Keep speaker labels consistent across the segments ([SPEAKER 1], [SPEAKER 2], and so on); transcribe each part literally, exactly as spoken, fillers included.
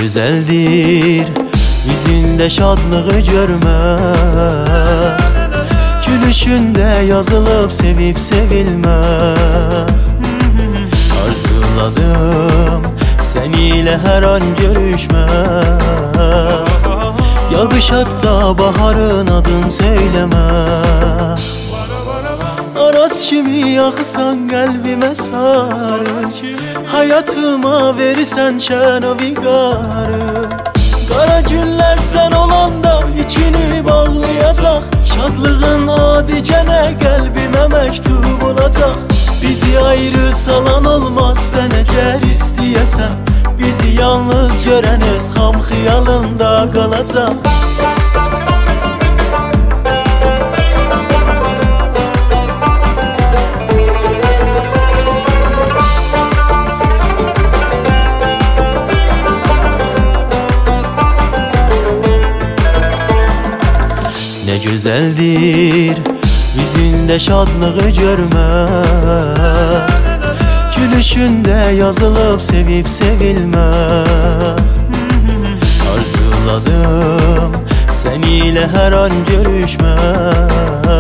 [SPEAKER 1] güzeldir yüzünde şadlığı görmek, gülüşünde yazılıp sevip sevilmek. Arzuladım sen ile her an görüşmek, yağış hatta baharın adın söylemek. Aras kimi yaksan kalbime sarı, hayatıma verirsen şen o vigarı. Kara günler sen olanda içini bağlayacak, şadlığın adicene kalbime mektup olacak. Bizi ayrı salan olmaz sen eğer isteyesen, bizi yalnız gören öz ham xiyalında kalacak. Ne güzeldir yüzünde şadlığı görmek, gülüşünde yazılıp sevip sevilmek. Arzuladım sen ile her an görüşmek,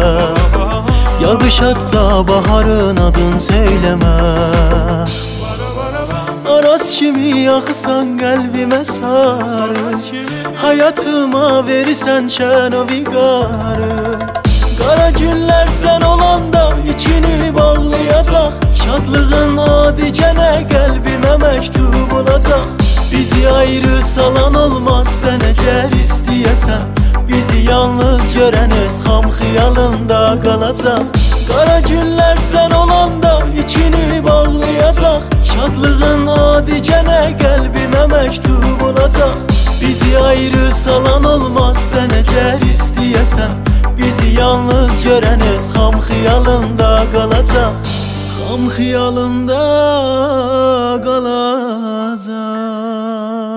[SPEAKER 1] yağış hatta baharın adın söylemek. Aras kimi yaksan kalbime sarı, hayatıma verirsen şen o vigarı. Kara günler sen olanda içini bağlayacak, şadlığın adicene kalbime mektup olacak. Bizi ayrı salan olmaz sen eğer isteyesen, bizi yalnız gören öz ham xiyalında kalacak. Kara günler sen olanda içini bağlayacak, şadlığın adicene kalbime mektup olacak. Bizi ayrı salan olmaz sen eğer isteyesen, bizi yalnız gören öz ham xiyalında kalacak. Ham xiyalında kalacak.